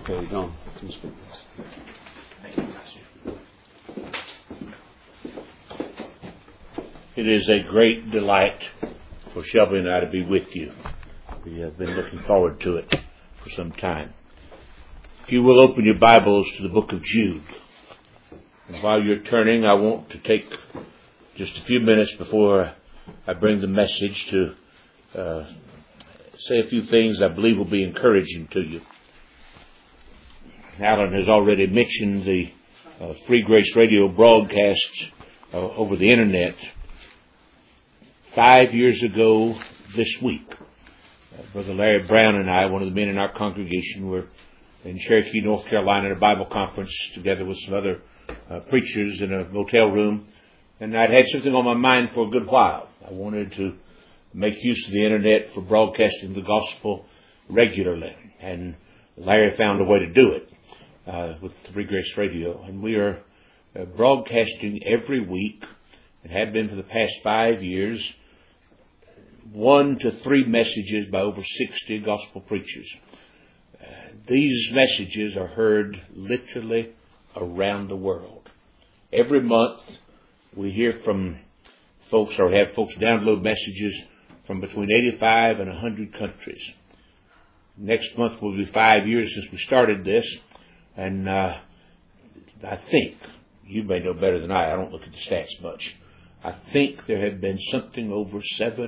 Okay, Don. It is a great delight for Shelby and I to be with you. We have been looking forward to it for some time. If you will open your Bibles to the book of Jude. And while you're turning, I want to take just a few minutes before I bring the message to say a few things I believe will be encouraging to you. Alan has already mentioned the Free Grace Radio broadcast over the internet. 5 years ago this week, Brother Larry Brown and I, one of the men in our congregation, were in Cherokee, North Carolina at a Bible conference together with some other preachers in a motel room. And I'd had something on my mind for a good while. I wanted to make use of the internet for broadcasting the gospel regularly. And Larry found a way to do it with Free Grace Radio. And we are broadcasting every week, and have been for the past 5 years, 1 to 3 messages by over 60 gospel preachers. These messages are heard literally around the world. Every month we hear from folks, or have folks download messages from between 85 and 100 countries. Next month will be 5 years since we started this, and I think, you may know better than I don't look at the stats much, I think there have been something over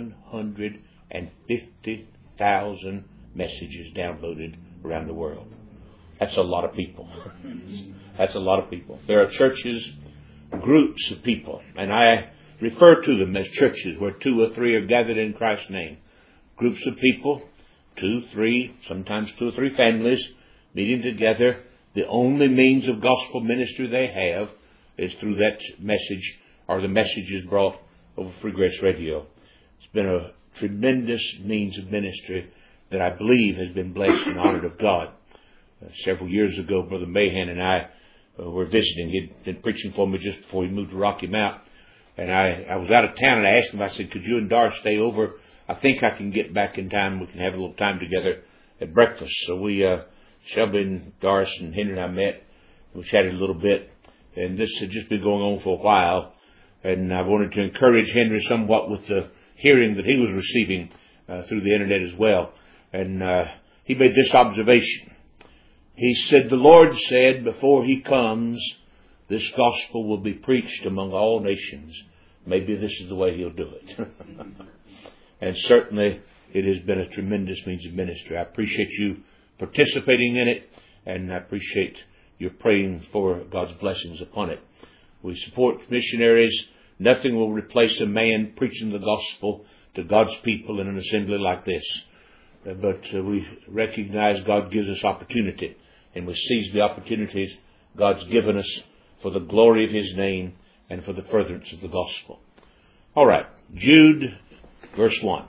750,000 messages downloaded around the world. That's a lot of people. That's a lot of people. There are churches, groups of people, and I refer to them as churches where 2 or 3 are gathered in Christ's name. Groups of people, 2, 3, sometimes 2 or 3 families meeting together. The only means of gospel ministry they have is through that message, or the messages brought over Free Grace Radio. It's been a tremendous means of ministry that I believe has been blessed and honored of God. Several years ago, Brother Mahan and I were visiting. He'd been preaching for me just before he moved to Rocky Mount. And I was out of town, and I asked him, I said, could you and Doris stay over? I think I can get back in time. We can have a little time together at breakfast. So we, Shelby and Doris and Henry and I met. We chatted a little bit. And this had just been going on for a while. And I wanted to encourage Henry somewhat with the hearing that he was receiving through the internet as well. And he made this observation. He said, the Lord said before he comes, this gospel will be preached among all nations. Maybe this is the way he'll do it. And certainly it has been a tremendous means of ministry. I appreciate you participating in it, and I appreciate your praying for God's blessings upon it. We support missionaries. Nothing will replace a man preaching the gospel to God's people in an assembly like this. But we recognize God gives us opportunity, and we seize the opportunities God's given us for the glory of His name and for the furtherance of the gospel. All right, Jude, verse 1.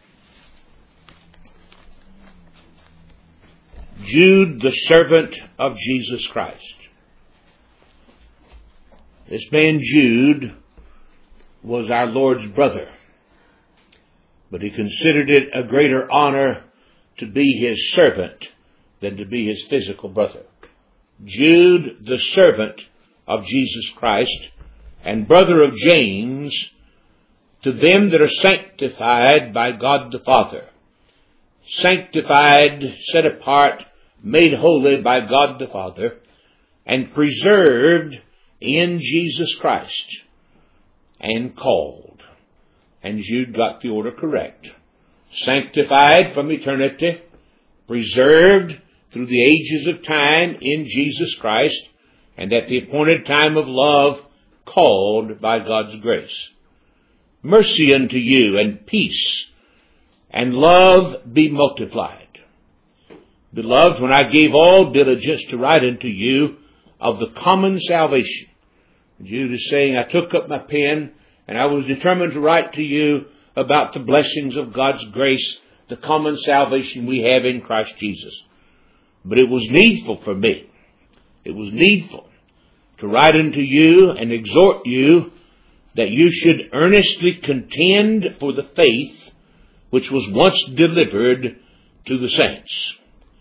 Jude, the servant of Jesus Christ. This man Jude was our Lord's brother, but he considered it a greater honor to be his servant than to be his physical brother. Jude, the servant of Jesus Christ and brother of James, to them that are sanctified by God the Father. Sanctified, set apart, made holy by God the Father, and preserved in Jesus Christ, and called. And Jude got the order correct. Sanctified from eternity, preserved through the ages of time in Jesus Christ, and at the appointed time of love, called by God's grace. Mercy unto you, and peace, and love be multiplied. Beloved, when I gave all diligence to write unto you of the common salvation, Jude is saying, I took up my pen and I was determined to write to you about the blessings of God's grace, the common salvation we have in Christ Jesus. But it was needful for me, it was needful to write unto you and exhort you that you should earnestly contend for the faith which was once delivered to the saints.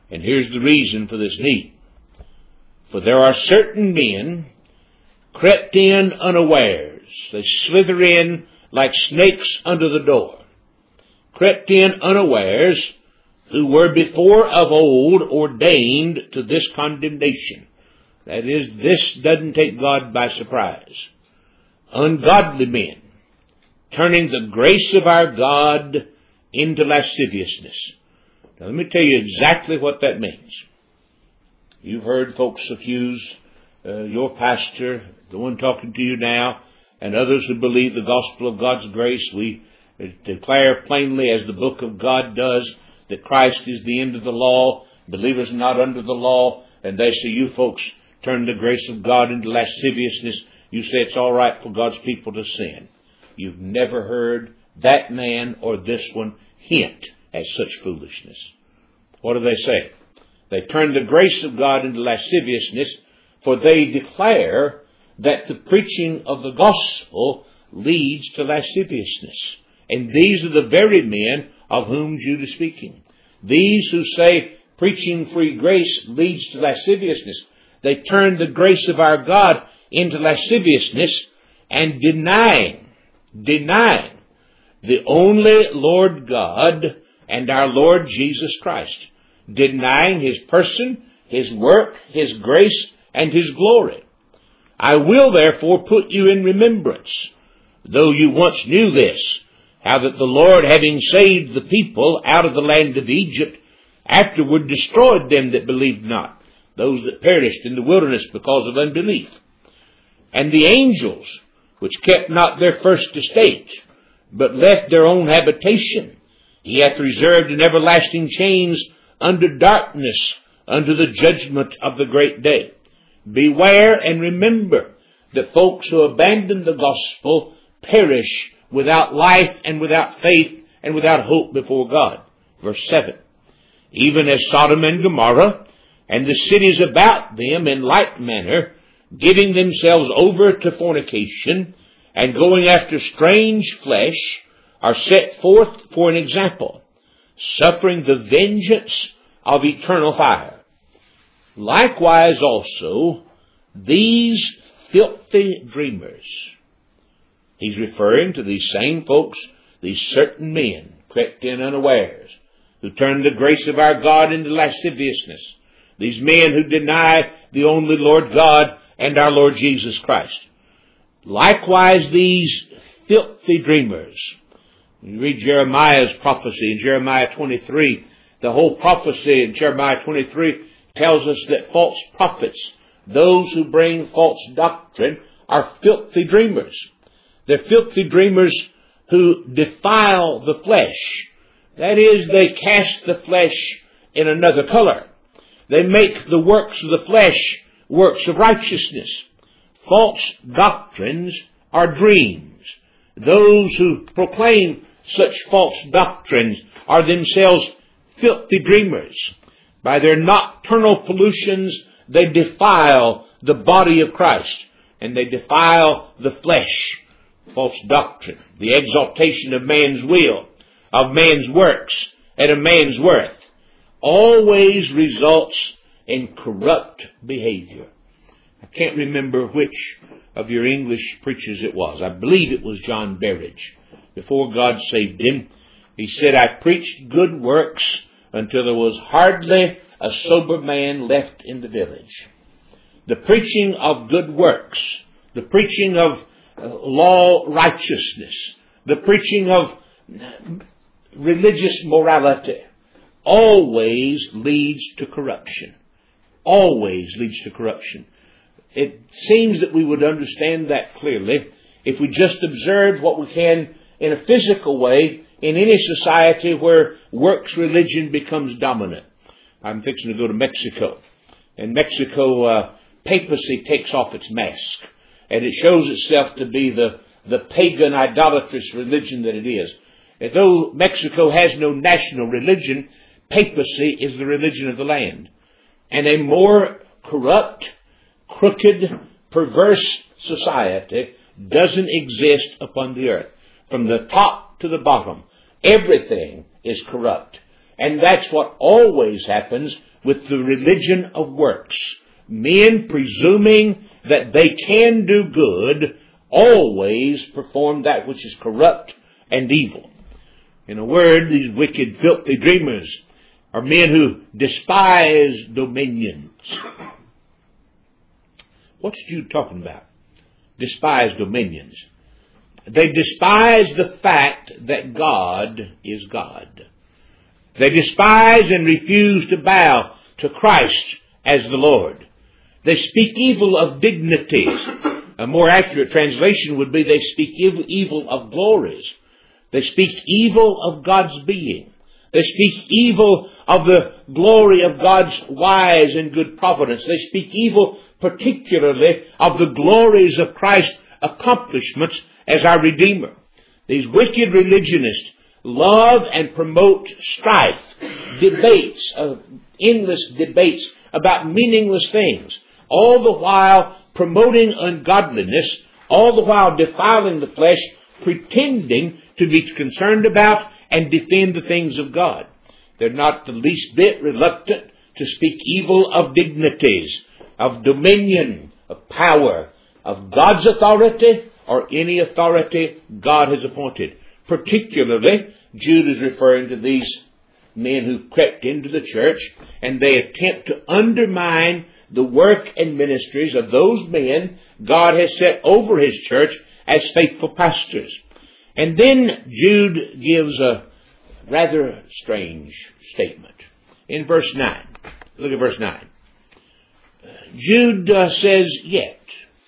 And here's the reason for this need. For there are certain men crept in unawares. They slither in like snakes under the door. Crept in unawares, who were before of old ordained to this condemnation. That is, this doesn't take God by surprise. Ungodly men, turning the grace of our God into lasciviousness. Now let me tell you exactly what that means. You've heard folks accuse your pastor, the one talking to you now, and others who believe the gospel of God's grace. We declare plainly, as the book of God does, that Christ is the end of the law, believers are not under the law, and they say you folks turn the grace of God into lasciviousness. You say it's all right for God's people to sin. You've never heard that man or this one hint at such foolishness. What do they say? They turn the grace of God into lasciviousness, for they declare that the preaching of the gospel leads to lasciviousness. And these are the very men of whom Jude is speaking. These who say preaching free grace leads to lasciviousness, they turn the grace of our God into lasciviousness and denying the only Lord God and our Lord Jesus Christ. Denying His person, His work, His grace, and His glory. I will therefore put you in remembrance, though you once knew this, how that the Lord, having saved the people out of the land of Egypt, afterward destroyed them that believed not, those that perished in the wilderness because of unbelief. And the angels, which kept not their first estate, but left their own habitation, He hath reserved in everlasting chains under darkness, unto the judgment of the great day. Beware and remember that folks who abandon the gospel perish without life and without faith and without hope before God. Verse 7. Even as Sodom and Gomorrah and the cities about them in like manner, giving themselves over to fornication and going after strange flesh, are set forth for an example, suffering the vengeance of eternal fire. Likewise also, these filthy dreamers. He's referring to these same folks, these certain men, crept in unawares, who turned the grace of our God into lasciviousness. These men who deny the only Lord God and our Lord Jesus Christ. Likewise, these filthy dreamers. You read Jeremiah's prophecy in Jeremiah 23. The whole prophecy in Jeremiah 23 tells us that false prophets, those who bring false doctrine, are filthy dreamers. They're filthy dreamers who defile the flesh. That is, they cast the flesh in another color. They make the works of the flesh works of righteousness. False doctrines are dreams. Those who proclaim such false doctrines are themselves filthy dreamers. By their nocturnal pollutions, they defile the body of Christ, and they defile the flesh. False doctrine, the exaltation of man's will, of man's works, and of man's worth, always results in corrupt behavior. I can't remember which of your English preachers it was. I believe it was John Berridge. Before God saved him, he said, I preached good works until there was hardly a sober man left in the village. The preaching of good works, the preaching of law righteousness, the preaching of religious morality, always leads to corruption. Always leads to corruption. It seems that we would understand that clearly if we just observed what we can in a physical way in any society where works religion becomes dominant. I'm fixing to go to Mexico. In Mexico, papacy takes off its mask, and it shows itself to be the pagan, idolatrous religion that it is. And though Mexico has no national religion, papacy is the religion of the land. And a more corrupt, crooked, perverse society doesn't exist upon the earth. From the top to the bottom, everything is corrupt. And that's what always happens with the religion of works. Men presuming that they can do good always perform that which is corrupt and evil. In a word, these wicked, filthy dreamers are men who despise dominions. What's Jude talking about? Despise dominions. They despise the fact that God is God. They despise and refuse to bow to Christ as the Lord. They speak evil of dignities. A more accurate translation would be they speak evil of glories. They speak evil of God's being. They speak evil of the glory of God's wise and good providence. They speak evil particularly of the glories of Christ's accomplishments as our Redeemer. These wicked religionists love and promote strife, debates, endless debates about meaningless things, all the while promoting ungodliness, all the while defiling the flesh, pretending to be concerned about and defend the things of God. They're not the least bit reluctant to speak evil of dignities, of dominion, of power, of God's authority, or any authority God has appointed. Particularly, Jude is referring to these men who crept into the church, and they attempt to undermine the work and ministries of those men God has set over His church as faithful pastors. And then Jude gives a rather strange statement. In verse 9, look at verse 9. Jude says, yet.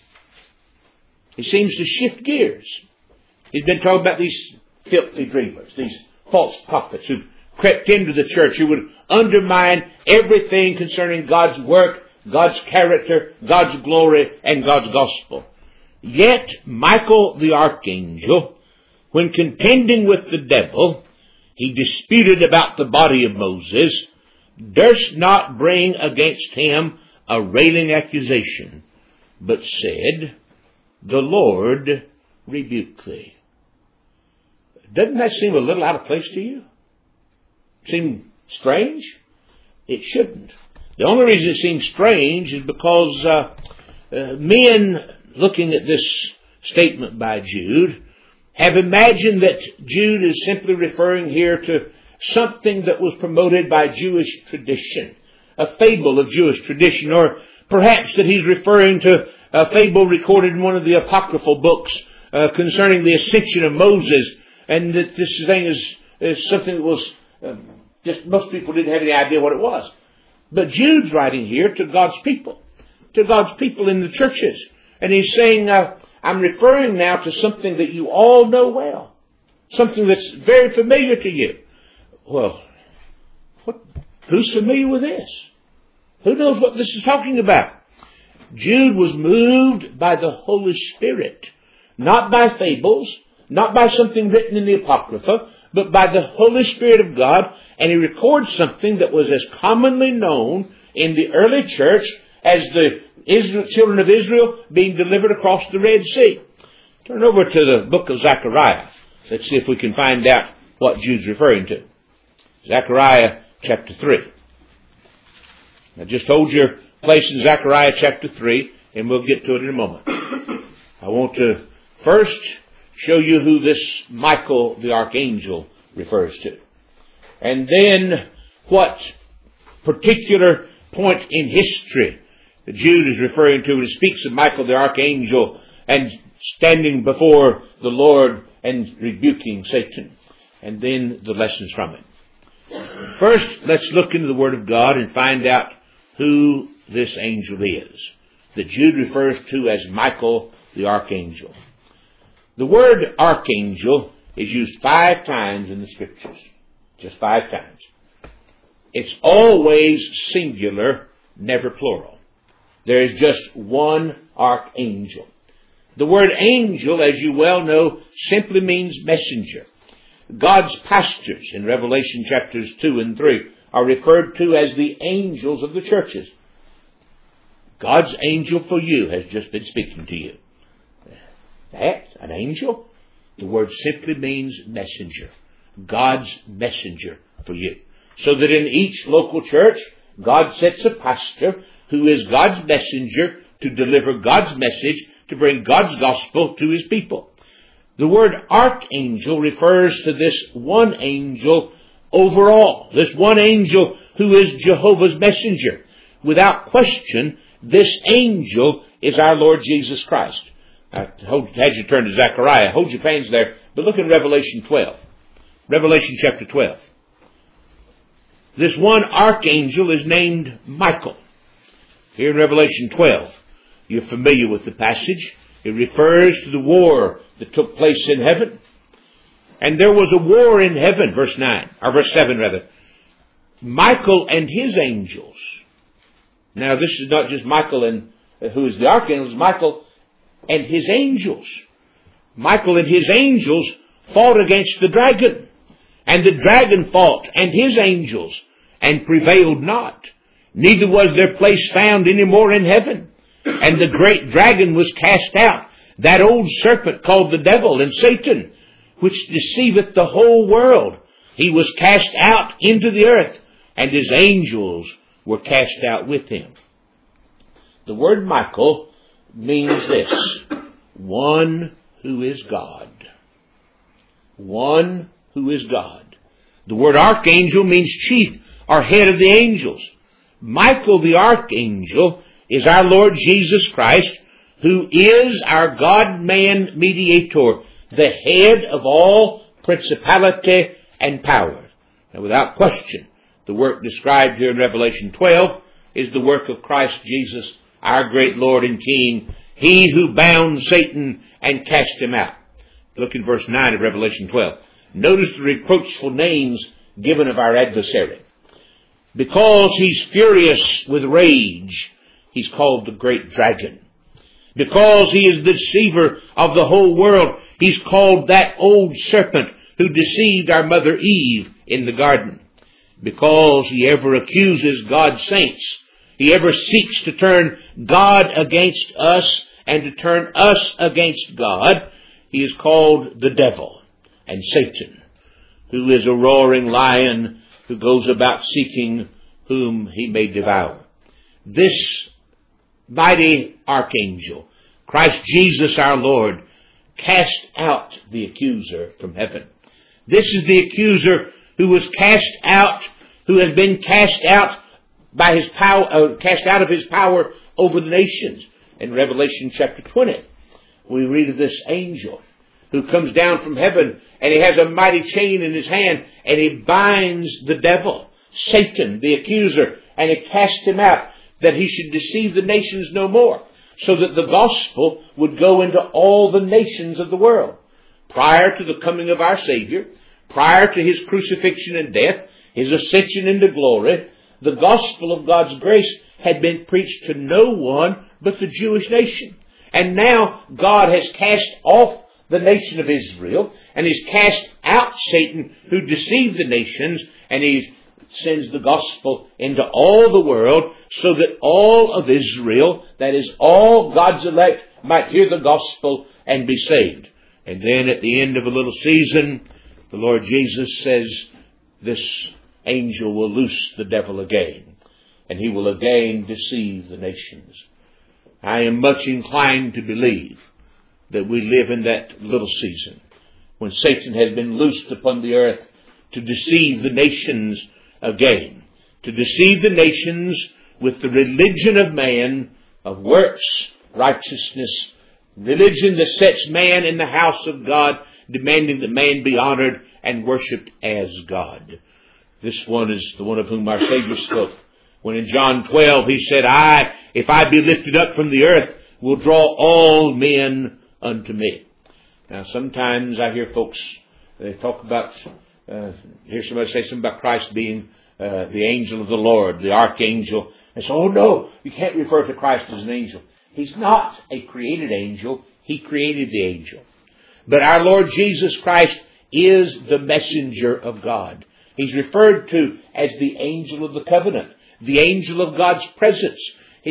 He seems to shift gears. He's been talking about these filthy dreamers, these false prophets who crept into the church, who would undermine everything concerning God's work, God's character, God's glory, and God's gospel. Yet Michael the archangel, when contending with the devil, he disputed about the body of Moses, durst not bring against him a railing accusation, but said, the Lord rebuke thee. Doesn't that seem a little out of place to you? Seem strange? It shouldn't. The only reason it seems strange is because men looking at this statement by Jude have imagined that Jude is simply referring here to something that was promoted by Jewish tradition, a fable of Jewish tradition, or perhaps that he's referring to a fable recorded in one of the apocryphal books concerning the ascension of Moses, and that this thing is something that was just most people didn't have any idea what it was. But Jude's writing here to God's people in the churches, and he's saying, I'm referring now to something that you all know well, something that's very familiar to you. Well, who's familiar with this? Who knows what this is talking about? Jude was moved by the Holy Spirit, not by fables, not by something written in the Apocrypha, but by the Holy Spirit of God, and he records something that was as commonly known in the early church as the children of Israel being delivered across the Red Sea. Turn over to the book of Zechariah. Let's see if we can find out what Jude's referring to. Zechariah chapter 3. Now just hold your place in Zechariah chapter 3, and we'll get to it in a moment. I want to first show you who this Michael the archangel refers to. And then what particular point in history that Jude is referring to when he speaks of Michael the archangel and standing before the Lord and rebuking Satan. And then the lessons from it. First, let's look into the Word of God and find out who this angel is that Jude refers to as Michael the archangel. The word archangel is used 5 times in the Scriptures. Just 5 times. It's always singular, never plural. There is just one archangel. The word angel, as you well know, simply means messenger. God's pastors in Revelation chapters 2 and 3 are referred to as the angels of the churches. God's angel for you has just been speaking to you. That, an angel, the word simply means messenger. God's messenger for you. So that in each local church, God sets a pastor who is God's messenger to deliver God's message, to bring God's gospel to His people. The word archangel refers to this one angel overall. This one angel who is Jehovah's messenger. Without question, this angel is our Lord Jesus Christ. I had you turn to Zechariah. Hold your pens there. But look in Revelation 12. Revelation chapter 12. This one archangel is named Michael. Here in Revelation 12, you're familiar with the passage. It refers to the war that took place in heaven. And there was a war in heaven, verse 7 rather. Michael and his angels. Now this is not just Michael and who is the archangel, it's Michael and his angels. Michael and his angels fought against the dragon. And the dragon fought and his angels and prevailed not. Neither was their place found any more in heaven. And the great dragon was cast out, that old serpent called the devil and Satan, which deceiveth the whole world. He was cast out into the earth, and his angels were cast out with him. The word Michael means this: one who is God. One who is God. The word archangel means chief or head of the angels. Michael the archangel is our Lord Jesus Christ, who is our God-man mediator, the head of all principality and power. And without question, the work described here in Revelation 12 is the work of Christ Jesus, our great Lord and King, He who bound Satan and cast him out. Look in verse 9 of Revelation 12. Notice the reproachful names given of our adversary. Because he's furious with rage, he's called the great dragon. Because he is the deceiver of the whole world, he's called that old serpent who deceived our mother Eve in the garden. Because he ever accuses God's saints, he ever seeks to turn God against us and to turn us against God, he is called the devil and Satan, who is a roaring lion who goes about seeking whom he may devour. This mighty archangel, Christ Jesus our Lord, cast out the accuser from heaven. This is the accuser who was cast out, who has been cast out by his power, cast out of his power over the nations. In Revelation chapter 20, we read of this angel who comes down from heaven, and he has a mighty chain in his hand, and he binds the devil, Satan, the accuser, and he casts him out, that he should deceive the nations no more, so that the gospel would go into all the nations of the world. Prior to the coming of our Savior, prior to his crucifixion and death, his ascension into glory, the gospel of God's grace had been preached to no one but the Jewish nation. And now God has cast off the nation of Israel, and he's cast out Satan who deceived the nations, and he sends the gospel into all the world so that all of Israel, that is all God's elect, might hear the gospel and be saved. And then at the end of a little season, the Lord Jesus says this angel will loose the devil again, and he will again deceive the nations. I am much inclined to believe that we live in that little season when Satan has been loosed upon the earth to deceive the nations again, to deceive the nations with the religion of man, of works, righteousness, religion that sets man in the house of God, demanding that man be honored and worshipped as God. This one is the one of whom our Savior spoke, when in John 12 he said, if I be lifted up from the earth, will draw all men unto me. Now sometimes I hear folks, they talk about, hear somebody say something about Christ being the angel of the Lord, the archangel. And so, oh no, you can't refer to Christ as an angel. He's not a created angel. He created the angel. But our Lord Jesus Christ is the messenger of God. He's referred to as the angel of the covenant, the angel of God's presence.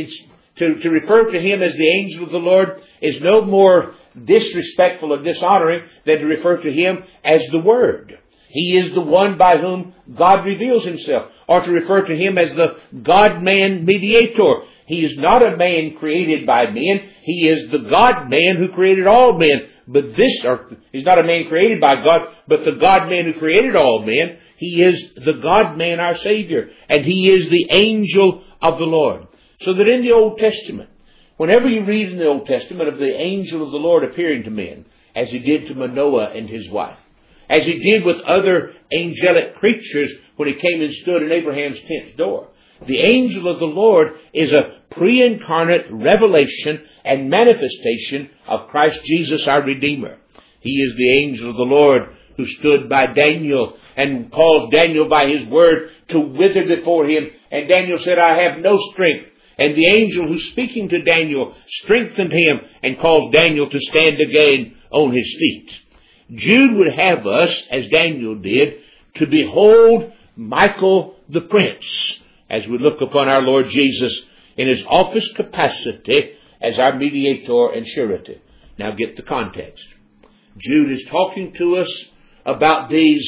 To refer to him as the angel of the Lord is no more disrespectful or dishonoring than to refer to him as the Word. He is the one by whom God reveals Himself, or to refer to Him as the God-man mediator. He is not a man created by men. He is the God-man who created all men. But He's not a man created by God, but the God-man who created all men. He is the God-man, our Savior. And He is the angel of the Lord. So that in the Old Testament, whenever you read in the Old Testament of the angel of the Lord appearing to men, as He did to Manoah and his wife, as He did with other angelic creatures when He came and stood in Abraham's tent door, the angel of the Lord is a pre-incarnate revelation and manifestation of Christ Jesus, our Redeemer. He is the angel of the Lord who stood by Daniel and caused Daniel by his word to wither before him. And Daniel said, I have no strength. And the angel who's speaking to Daniel strengthened him and caused Daniel to stand again on his feet. Jude would have us, as Daniel did, to behold Michael the Prince, as we look upon our Lord Jesus in His office capacity as our mediator and surety. Now get the context. Jude is talking to us about these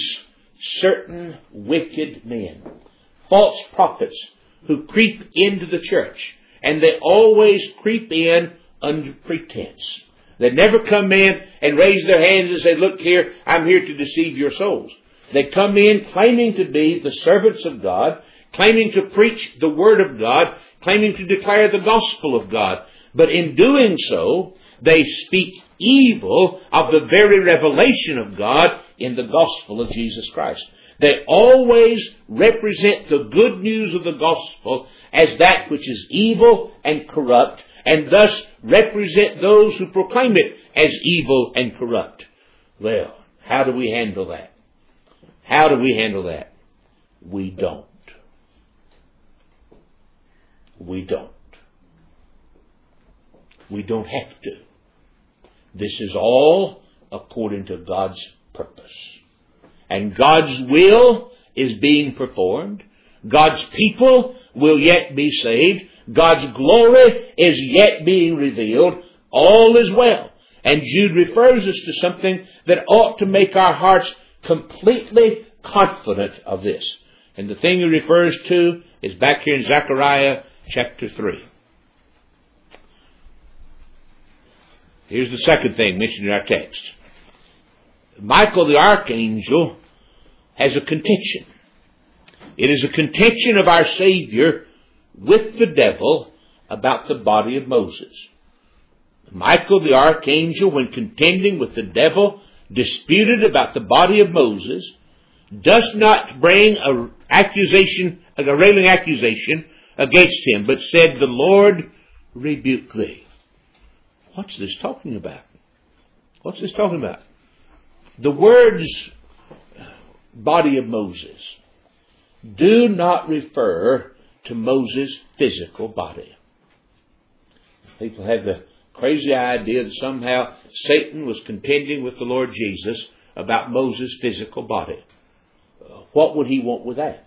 certain wicked men, false prophets who creep into the church, and they always creep in under pretense. They never come in and raise their hands and say, look here, I'm here to deceive your souls. They come in claiming to be the servants of God, claiming to preach the Word of God, claiming to declare the gospel of God. But in doing so, they speak evil of the very revelation of God in the gospel of Jesus Christ. They always represent the good news of the gospel as that which is evil and corrupt, and thus represent those who proclaim it as evil and corrupt. Well, how do we handle that? How do we handle that? We don't. We don't. We don't have to. This is all according to God's purpose. And God's will is being performed. God's people will yet be saved. God's glory is yet being revealed. All is well. And Jude refers us to something that ought to make our hearts completely confident of this. And the thing he refers to is back here in Zechariah chapter 3. Here's the second thing mentioned in our text. Michael the archangel has a contention. It is a contention of our Savior with the devil about the body of Moses. Michael the archangel, when contending with the devil, disputed about the body of Moses, does not bring a railing accusation against him, but said, the Lord rebuke thee. What's this talking about? What's this talking about? The words body of Moses do not refer to Moses' physical body. People have the crazy idea that somehow Satan was contending with the Lord Jesus about Moses' physical body. What would he want with that?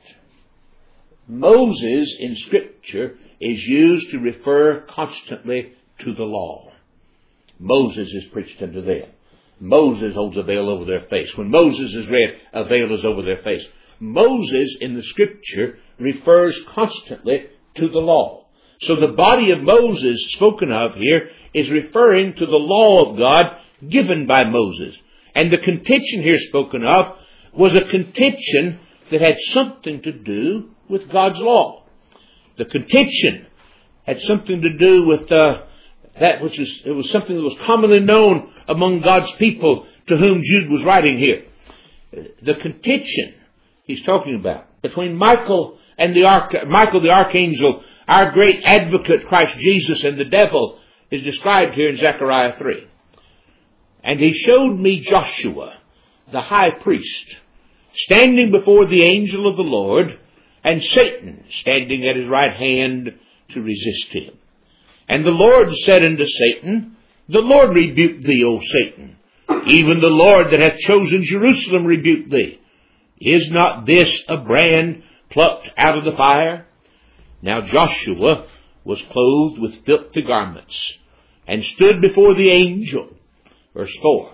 Moses in Scripture is used to refer constantly to the law. Moses is preached unto them. Moses holds a veil over their face. When Moses is read, a veil is over their face. Moses in the Scripture refers constantly to the law. So the body of Moses spoken of here is referring to the law of God given by Moses. And the contention here spoken of was a contention that had something to do with God's law. The contention had something to do with it was something that was commonly known among God's people to whom Jude was writing here. The contention he's talking about between Michael the archangel, our great advocate Christ Jesus, and the devil is described here in Zechariah 3. And he showed me Joshua, the high priest, standing before the angel of the Lord, and Satan standing at his right hand to resist him. And the Lord said unto Satan, the Lord rebuke thee, O Satan. Even the Lord that hath chosen Jerusalem rebuke thee. Is not this a brand plucked out of the fire? Now Joshua was clothed with filthy garments, and stood before the angel. Verse 4.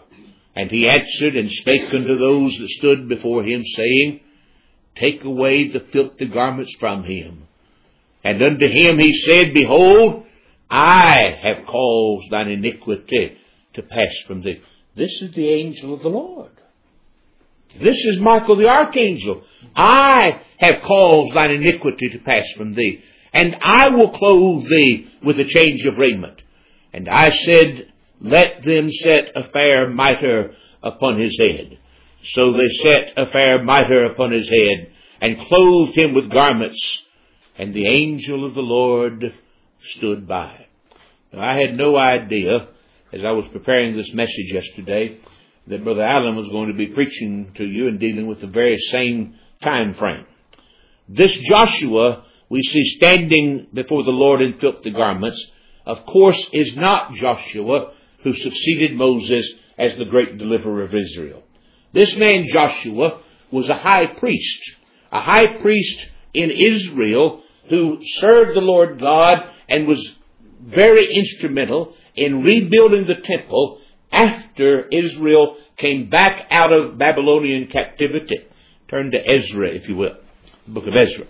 And he answered and spake unto those that stood before him, saying, Take away the filthy garments from him. And unto him he said, Behold, I have caused thine iniquity to pass from thee. This is the angel of the Lord. This is Michael the archangel. I have caused thine iniquity to pass from thee, and I will clothe thee with a change of raiment. And I said, Let them set a fair mitre upon his head. So they set a fair mitre upon his head, and clothed him with garments. And the angel of the Lord stood by. Now, I had no idea, as I was preparing this message yesterday, that Brother Allen was going to be preaching to you and dealing with the very same time frame. This Joshua we see standing before the Lord in filthy garments, of course, is not Joshua who succeeded Moses as the great deliverer of Israel. This man Joshua was a high priest in Israel who served the Lord God and was very instrumental in rebuilding the temple after Israel came back out of Babylonian captivity. Turn to Ezra, if you will, the book of Ezra.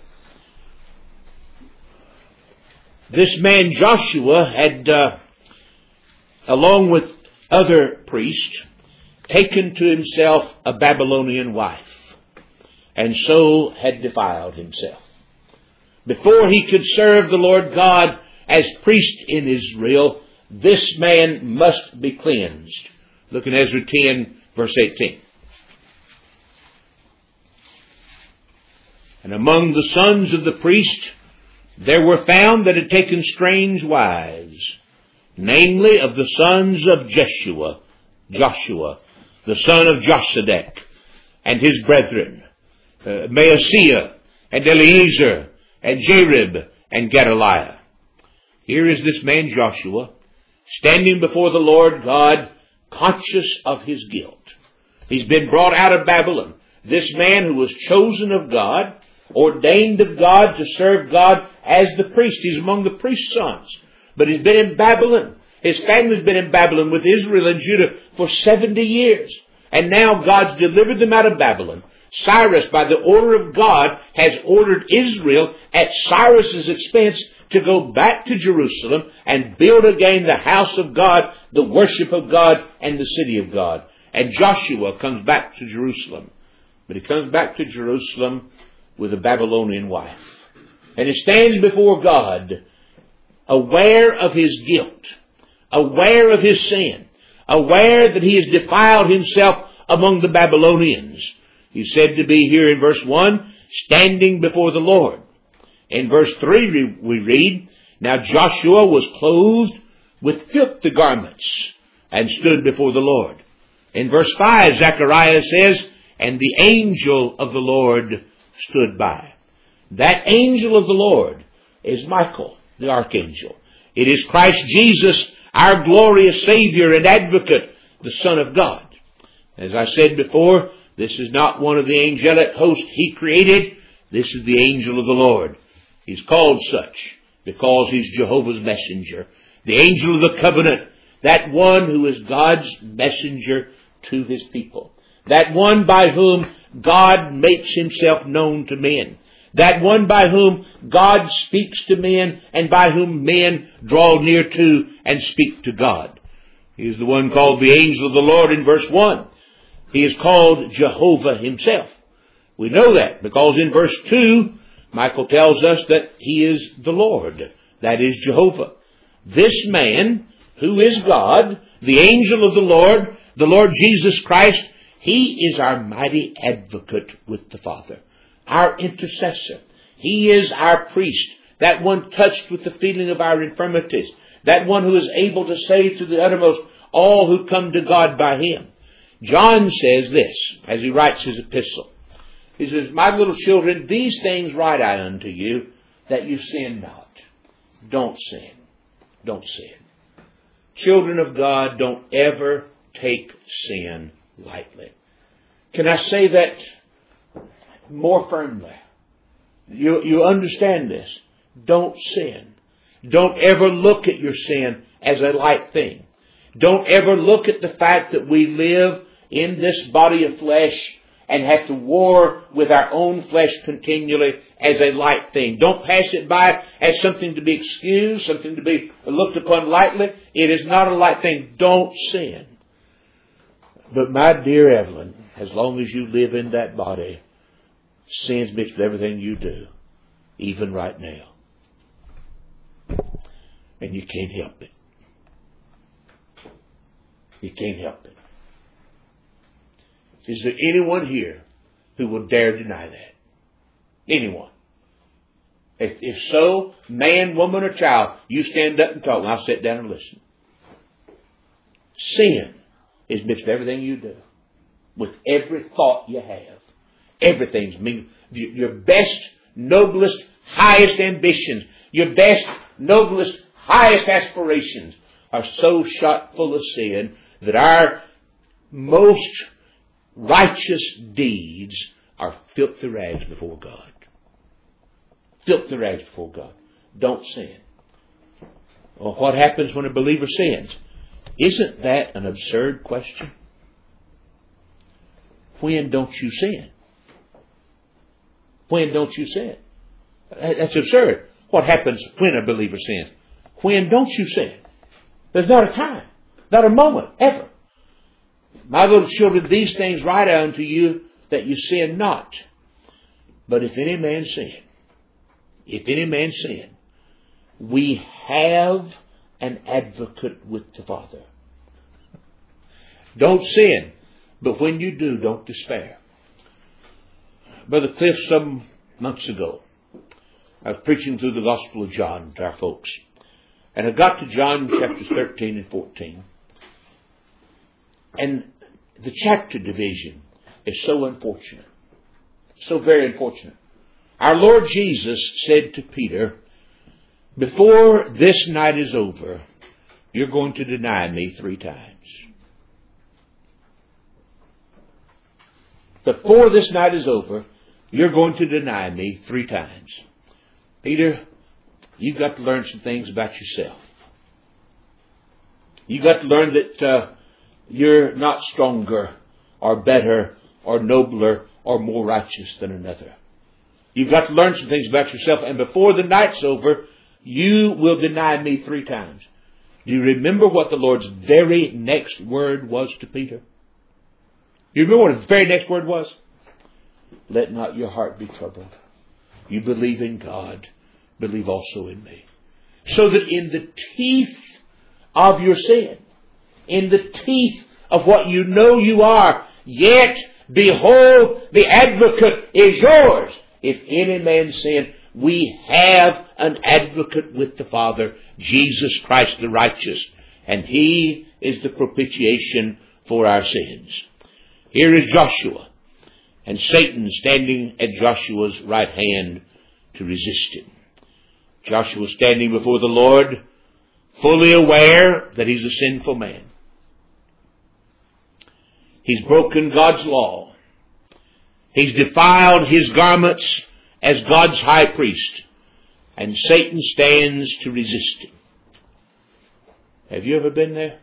This man Joshua had, along with other priests, taken to himself a Babylonian wife, and so had defiled himself. Before he could serve the Lord God as priest in Israel, this man must be cleansed. Look in Ezra 10, verse 18. And among the sons of the priest there were found that had taken strange wives, namely of the sons of Joshua, the son of Josedek, and his brethren, Maaseiah, and Eleazar, and Jarib, and Gedaliah. Here is this man Joshua, standing before the Lord God, conscious of his guilt. He's been brought out of Babylon. This man who was chosen of God, ordained of God to serve God as the priest. He's among the priest's sons. But he's been in Babylon. His family's been in Babylon with Israel and Judah for 70 years. And now God's delivered them out of Babylon. Cyrus, by the order of God, has ordered Israel at Cyrus's expense to go back to Jerusalem and build again the house of God, the worship of God, and the city of God. And Joshua comes back to Jerusalem. But he comes back to Jerusalem with a Babylonian wife. And he stands before God, aware of his guilt, aware of his sin, aware that he has defiled himself among the Babylonians. He's said to be here in verse 1, standing before the Lord. In verse 3 we read, Now Joshua was clothed with filthy garments and stood before the Lord. In verse 5, Zechariah says, And the angel of the Lord stood by. That angel of the Lord is Michael, the archangel. It is Christ Jesus, our glorious Savior and Advocate, the Son of God. As I said before, this is not one of the angelic hosts he created. This is the angel of the Lord. He's called such because he's Jehovah's messenger, the angel of the covenant, that one who is God's messenger to his people, that one by whom God makes himself known to men, that one by whom God speaks to men and by whom men draw near to and speak to God. He is the one called the angel of the Lord in verse 1. He is called Jehovah himself. We know that because in verse 2, Michael tells us that he is the Lord. That is Jehovah. This man, who is God, the angel of the Lord Jesus Christ, he is our mighty advocate with the Father, our intercessor. He is our priest, that one touched with the feeling of our infirmities, that one who is able to save to the uttermost all who come to God by him. John says this, as he writes his epistle. He says, My little children, these things write I unto you, that you sin not. Don't sin. Don't sin. Children of God, don't ever take sin lightly. Can I say that more firmly? You understand this. Don't sin. Don't ever look at your sin as a light thing. Don't ever look at the fact that we live in this body of flesh and have to war with our own flesh continually as a light thing. Don't pass it by as something to be excused, something to be looked upon lightly. It is not a light thing. Don't sin. But my dear Evelyn, as long as you live in that body, sin's mixed with everything you do, even right now. And you can't help it. You can't help it. Is there anyone here who will dare deny that? Anyone? If so, man, woman, or child, you stand up and talk, and I'll sit down and listen. Sin is mixed with everything you do, with every thought you have. Everything's your best, noblest, highest ambitions, your best, noblest, highest aspirations are so shot full of sin that our most righteous deeds are filthy rags before God. Filthy rags before God. Don't sin. Well, what happens when a believer sins? Isn't that an absurd question? When don't you sin? When don't you sin? That's absurd. What happens when a believer sins? When don't you sin? There's not a time, not a moment, ever. My little children, these things write I unto you that you sin not. But if any man sin, we have an advocate with the Father. Don't sin, but when you do, don't despair. Brother Cliff, some months ago, I was preaching through the Gospel of John to our folks. And I got to John chapters 13 and 14. And the chapter division is so unfortunate. So very unfortunate. Our Lord Jesus said to Peter, before this night is over, you're going to deny me 3 times. Before this night is over, you're going to deny me 3 times. Peter, you've got to learn some things about yourself. You've got to learn that you're not stronger or better or nobler or more righteous than another. You've got to learn some things about yourself. And before the night's over, you will deny me 3 times. Do you remember what the Lord's very next word was to Peter? You remember what his very next word was? Let not your heart be troubled. You believe in God, believe also in me. So that in the teeth of your sin, in the teeth of what you know you are, yet behold, the advocate is yours. If any man sin, we have an advocate with the Father, Jesus Christ the righteous, and He is the propitiation for our sins. Here is Joshua, and Satan standing at Joshua's right hand to resist him. Joshua standing before the Lord, fully aware that he's a sinful man. He's broken God's law. He's defiled his garments as God's high priest. And Satan stands to resist him. Have you ever been there?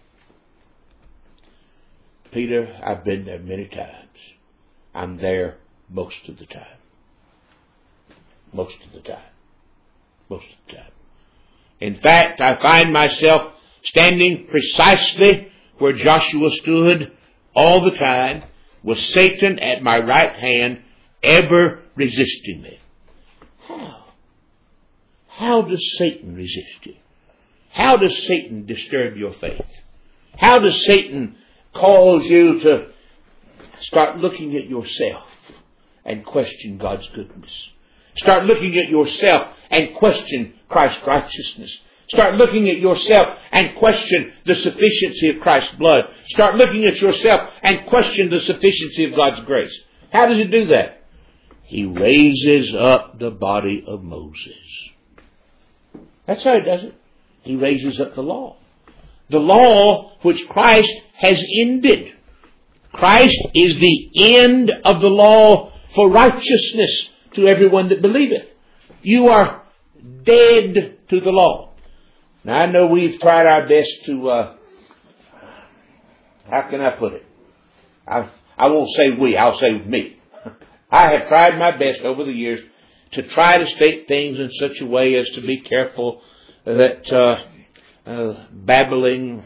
Peter, I've been there many times. I'm there most of the time. Most of the time. Most of the time. In fact, I find myself standing precisely where Joshua stood all the time, with Satan at my right hand, ever resisting me. How? How does Satan resist you? How does Satan disturb your faith? How does Satan cause you to start looking at yourself and question God's goodness? Start looking at yourself and question Christ's righteousness. Start looking at yourself and question the sufficiency of Christ's blood. Start looking at yourself and question the sufficiency of God's grace. How does He do that? He raises up the body of Moses. That's how He does it. He raises up the law. The law which Christ has ended. Christ is the end of the law for righteousness to everyone that believeth. You are dead to the law. Now I know we've tried our best to, how can I put it? I won't say we, I'll say me. I have tried my best over the years to try to state things in such a way as to be careful that babbling,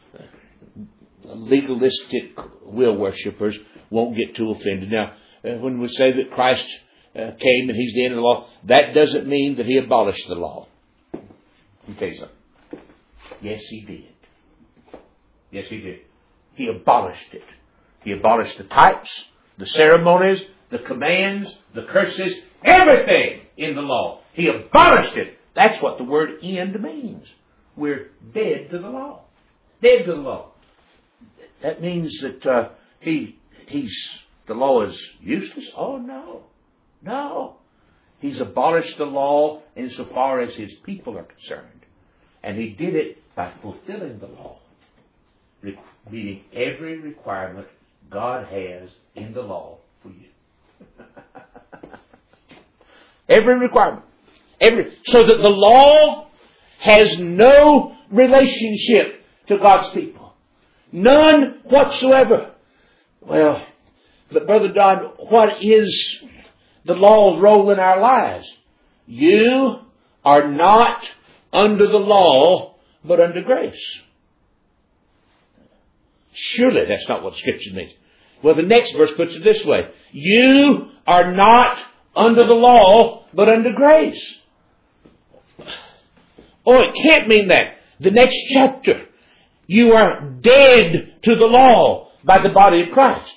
legalistic will worshippers won't get too offended. Now, when we say that Christ came and He's the end of the law, that doesn't mean that He abolished the law. Let me tell you something. Yes, He did. Yes, He did. He abolished it. He abolished the types, the ceremonies, the commands, the curses, everything in the law. He abolished it. That's what the word end means. We're dead to the law. Dead to the law. That means that the law is useless? Oh, no. No. He's abolished the law insofar as His people are concerned. And He did it by fulfilling the law. Meeting every requirement God has in the law for you. Every requirement. So that the law has no relationship to God's people. None whatsoever. Well, but Brother Don, what is the law's role in our lives? You are not under the law, but under grace. Surely that's not what Scripture means. Well, the next verse puts it this way. You are not under the law, but under grace. Oh, it can't mean that. The next chapter. You are dead to the law by the body of Christ.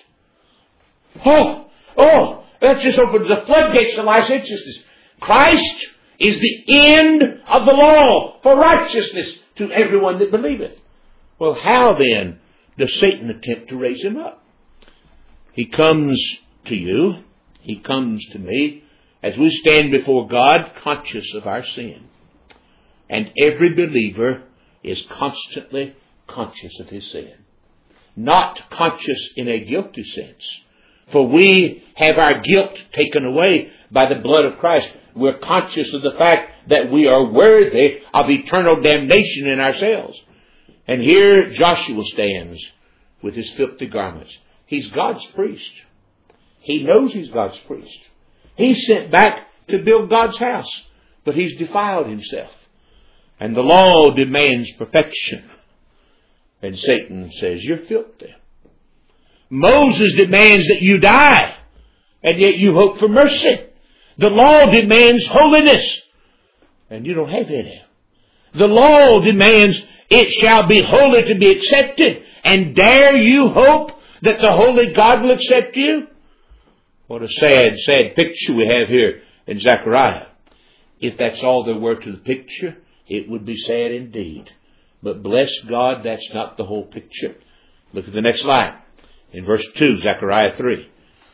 Oh, that just opens the floodgates to licentiousness. Christ is the end of the law for righteousness to everyone that believeth. Well, how then does Satan attempt to raise him up? He comes to you, he comes to me, as we stand before God conscious of our sin. And every believer is constantly conscious of his sin. Not conscious in a guilty sense. For we have our guilt taken away by the blood of Christ. We're conscious of the fact that we are worthy of eternal damnation in ourselves. And here Joshua stands with his filthy garments. He's God's priest. He knows he's God's priest. He's sent back to build God's house, but he's defiled himself. And the law demands perfection. And Satan says, you're filthy. Moses demands that you die, and yet you hope for mercy. The law demands holiness, and you don't have any. The law demands it shall be holy to be accepted, and dare you hope that the holy God will accept you? What a sad, sad picture we have here in Zechariah. If that's all there were to the picture, it would be sad indeed. But bless God, that's not the whole picture. Look at the next line. In verse 2, Zechariah 3.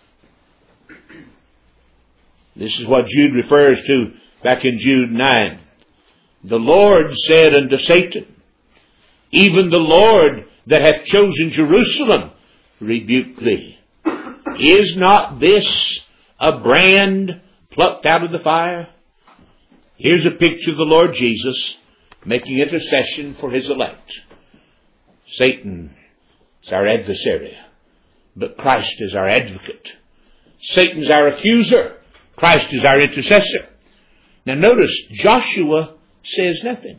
This is what Jude refers to back in Jude 9. The Lord said unto Satan, even the Lord that hath chosen Jerusalem rebuke thee. Is not this a brand plucked out of the fire? Here's a picture of the Lord Jesus making intercession for His elect. Satan is our adversary, but Christ is our advocate. Satan's our accuser. Christ is our intercessor. Now notice, Joshua says nothing.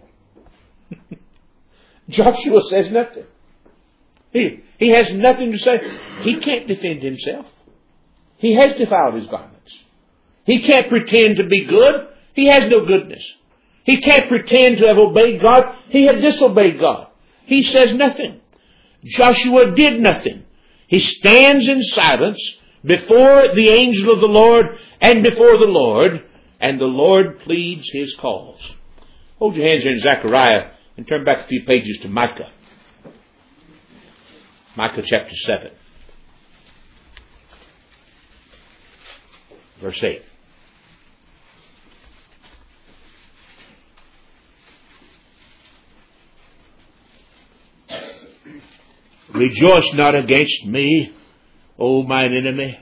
Joshua says nothing. He has nothing to say. He can't defend himself. He has defiled his garments. He can't pretend to be good. He has no goodness. He can't pretend to have obeyed God. He had disobeyed God. He says nothing. Joshua did nothing. He stands in silence before the angel of the Lord and before the Lord, and the Lord pleads his cause. Hold your hands there in Zechariah and turn back a few pages to Micah. Micah chapter 7. Verse 8. Rejoice not against me, O mine enemy.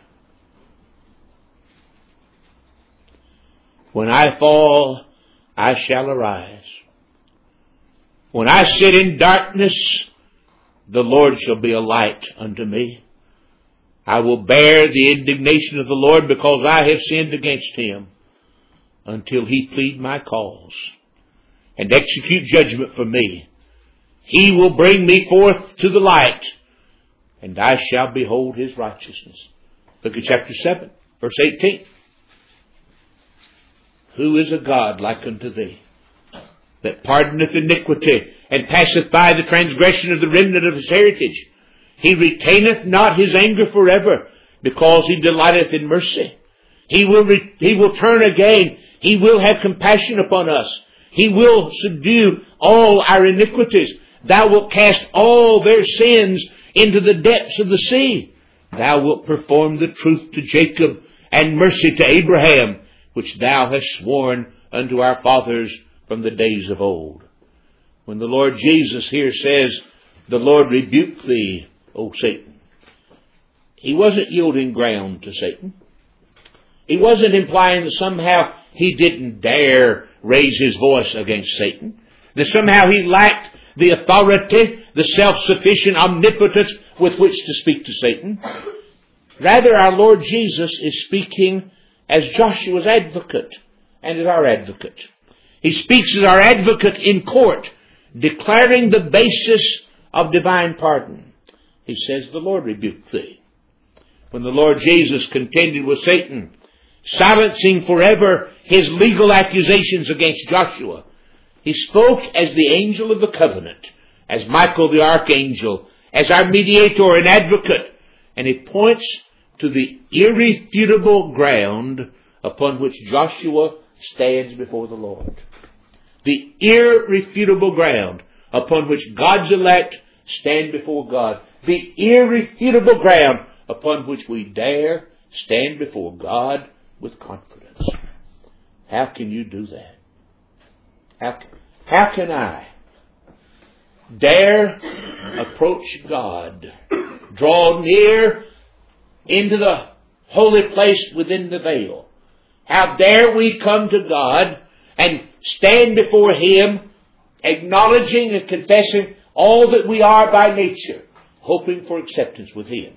When I fall, I shall arise. When I sit in darkness, the Lord shall be a light unto me. I will bear the indignation of the Lord because I have sinned against him until he plead my cause and execute judgment for me. He will bring me forth to the light, and I shall behold his righteousness. Look at chapter 7, verse 18. Who is a God like unto thee, that pardoneth iniquity, and passeth by the transgression of the remnant of his heritage? He retaineth not his anger forever, because he delighteth in mercy. He will turn again. He will have compassion upon us. He will subdue all our iniquities. Thou wilt cast all their sins into the depths of the sea. Thou wilt perform the truth to Jacob and mercy to Abraham, which thou hast sworn unto our fathers from the days of old. When the Lord Jesus here says, the Lord rebuke thee, O Satan, he wasn't yielding ground to Satan. He wasn't implying that somehow he didn't dare raise his voice against Satan, that somehow he lacked the authority, the self-sufficient omnipotence with which to speak to Satan. Rather, our Lord Jesus is speaking as Joshua's advocate and as our advocate. He speaks as our advocate in court, declaring the basis of divine pardon. He says, the Lord rebuke thee. When the Lord Jesus contended with Satan, silencing forever his legal accusations against Joshua, he spoke as the angel of the covenant, as Michael the archangel, as our mediator and advocate. And he points to the irrefutable ground upon which Joshua stands before the Lord. The irrefutable ground upon which God's elect stand before God. The irrefutable ground upon which we dare stand before God with confidence. How can you do that? How can I dare approach God, draw near into the holy place within the veil? How dare we come to God and stand before Him, acknowledging and confessing all that we are by nature, hoping for acceptance with Him?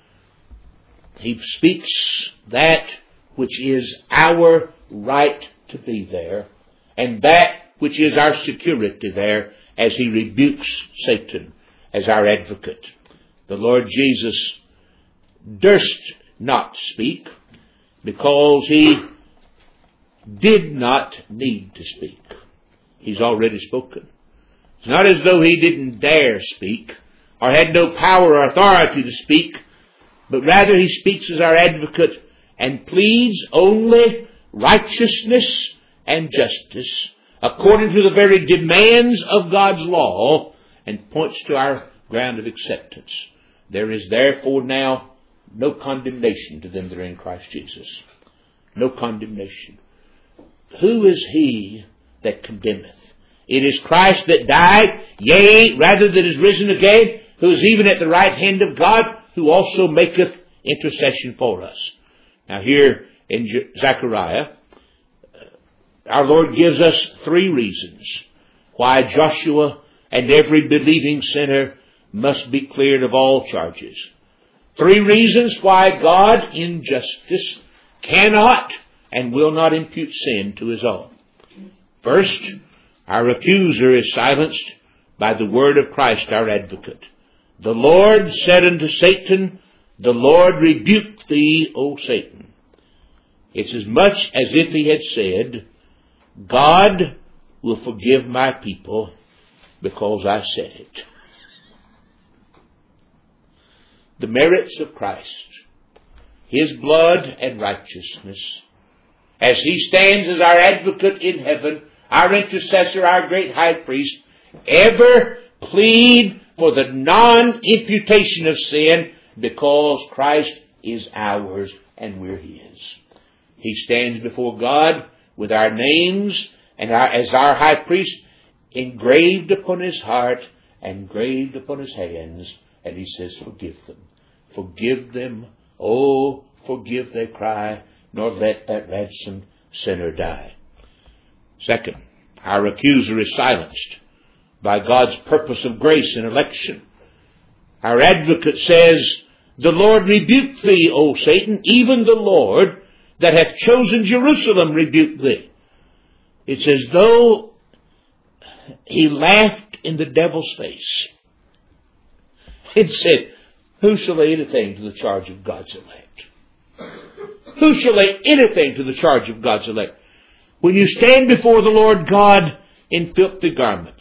He speaks that which is our right to be there, and that which is our security there, as He rebukes Satan as our advocate. The Lord Jesus durst not speak because He did not need to speak. He's already spoken. It's not as though He didn't dare speak or had no power or authority to speak, but rather He speaks as our advocate and pleads only righteousness and justice according to the very demands of God's law, and points to our ground of acceptance. There is therefore now no condemnation to them that are in Christ Jesus. No condemnation. Who is he that condemneth? It is Christ that died, yea, rather that is risen again, who is even at the right hand of God, who also maketh intercession for us. Now here in Zechariah, our Lord gives us 3 reasons why Joshua and every believing sinner must be cleared of all charges. 3 reasons why God in justice cannot and will not impute sin to His own. First, our accuser is silenced by the word of Christ our advocate. The Lord said unto Satan, the Lord rebuke thee, O Satan. It's as much as if He had said, God will forgive my people because I said it. The merits of Christ, His blood and righteousness, as He stands as our advocate in heaven, our intercessor, our great high priest, ever plead for the non-imputation of sin because Christ is ours and we're His. He stands before God with our names and as our high priest engraved upon His heart and engraved upon His hands, and He says, forgive them. Forgive them. Oh, forgive, they cry, nor let that ransomed sinner die. Second, our accuser is silenced by God's purpose of grace and election. Our advocate says, The Lord rebuke thee, O Satan, even the Lord that hath chosen Jerusalem rebuke thee. It's as though he laughed in the devil's face and said, who shall lay anything to the charge of God's elect? Who shall lay anything to the charge of God's elect? When you stand before the Lord God in filthy garments,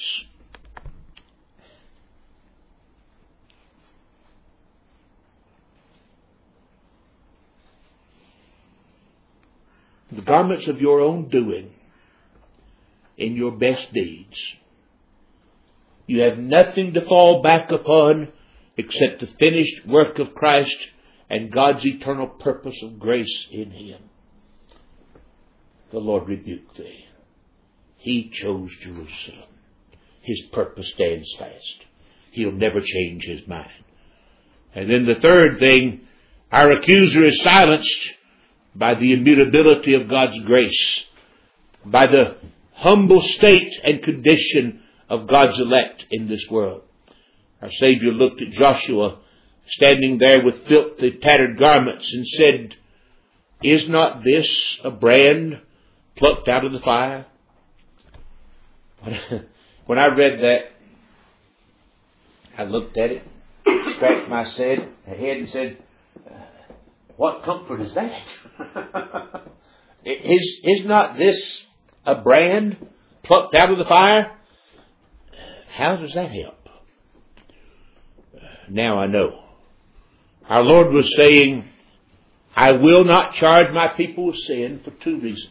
the garments of your own doing, in your best deeds, you have nothing to fall back upon except the finished work of Christ and God's eternal purpose of grace in Him. The Lord rebuke thee. He chose Jerusalem. His purpose stands fast. He'll never change His mind. And then the third thing, our accuser is silenced by the immutability of God's grace, by the humble state and condition of God's elect in this world. Our Savior looked at Joshua standing there with filthy, tattered garments and said, is not this a brand plucked out of the fire? When I read that, I looked at it, scratched my head and said, what comfort is that? Is not this a brand plucked out of the fire? How does that help? Now I know. Our Lord was saying, I will not charge my people with sin for two reasons.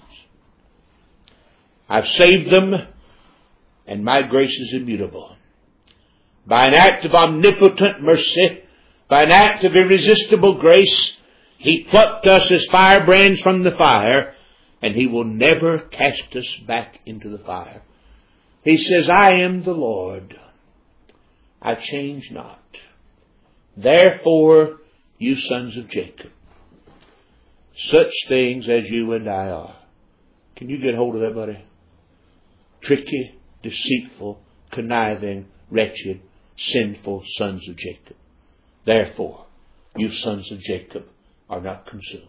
I've saved them, and my grace is immutable. By an act of omnipotent mercy, by an act of irresistible grace, He plucked us as firebrands from the fire, and He will never cast us back into the fire. He says, I am the Lord. I change not. Therefore, you sons of Jacob, such things as you and I are. Can you get hold of that, buddy? Tricky, deceitful, conniving, wretched, sinful sons of Jacob. Therefore, you sons of Jacob are not consumed.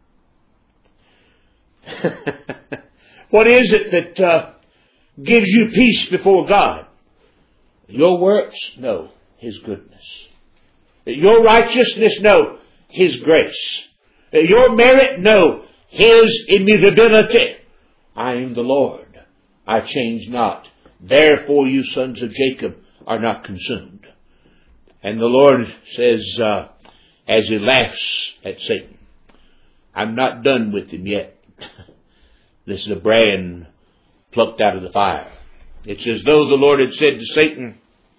What is it that gives you peace before God? Your works? No, His goodness. Your righteousness? No, His grace. Your merit? No, His immutability. I am the Lord. I change not. Therefore you sons of Jacob are not consumed. And the Lord says, as He laughs at Satan, I'm not done with him yet. This is a brand plucked out of the fire. It's as though the Lord had said to Satan,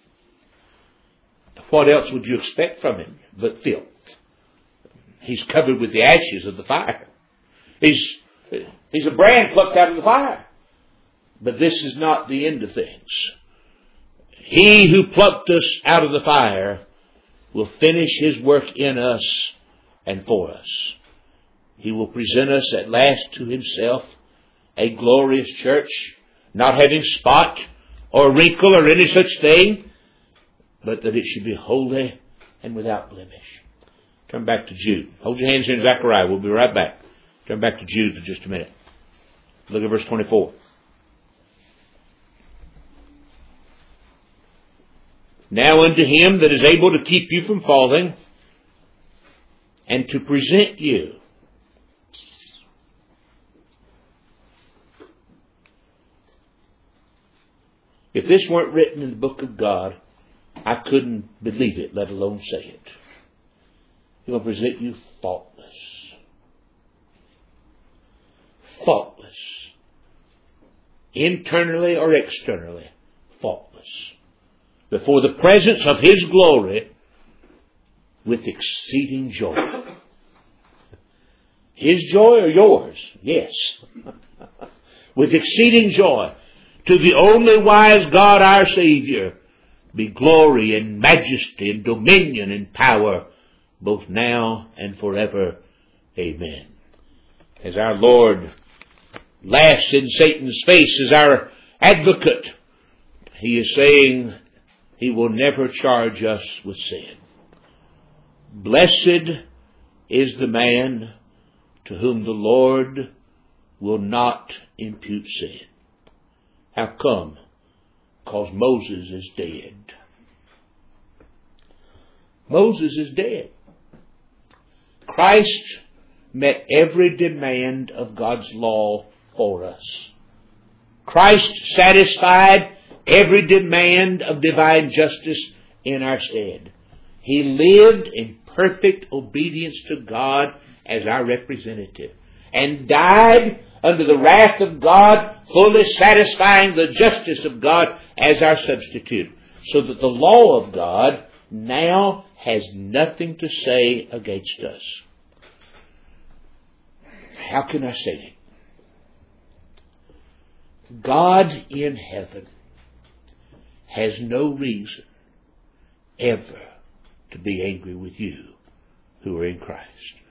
what else would you expect from him but filth? He's covered with the ashes of the fire. He's a brand plucked out of the fire. But this is not the end of things. He who plucked us out of the fire will finish His work in us and for us. He will present us at last to Himself, a glorious church, not having spot or wrinkle or any such thing, but that it should be holy and without blemish. Turn back to Jude. Hold your hands in Zechariah. We'll be right back. Turn back to Jude for just a minute. Look at verse 24. Now unto Him that is able to keep you from falling and to present you if this weren't written in the book of God, I couldn't believe it, let alone say it. He will present you faultless. Faultless. Internally or externally, faultless. Before the presence of His glory with exceeding joy. His joy or yours? Yes. With exceeding joy. To the only wise God our Savior be glory and majesty and dominion and power both now and forever. Amen. As our Lord laughs in Satan's face as our advocate, He is saying He will never charge us with sin. Blessed is the man to whom the Lord will not impute sin. How come? Because Moses is dead. Moses is dead. Christ met every demand of God's law for us. Christ satisfied every demand of divine justice in our stead. He lived in perfect obedience to God as our representative and died under the wrath of God, fully satisfying the justice of God as our substitute, so that the law of God now has nothing to say against us. How can I say it? God in heaven has no reason ever to be angry with you who are in Christ.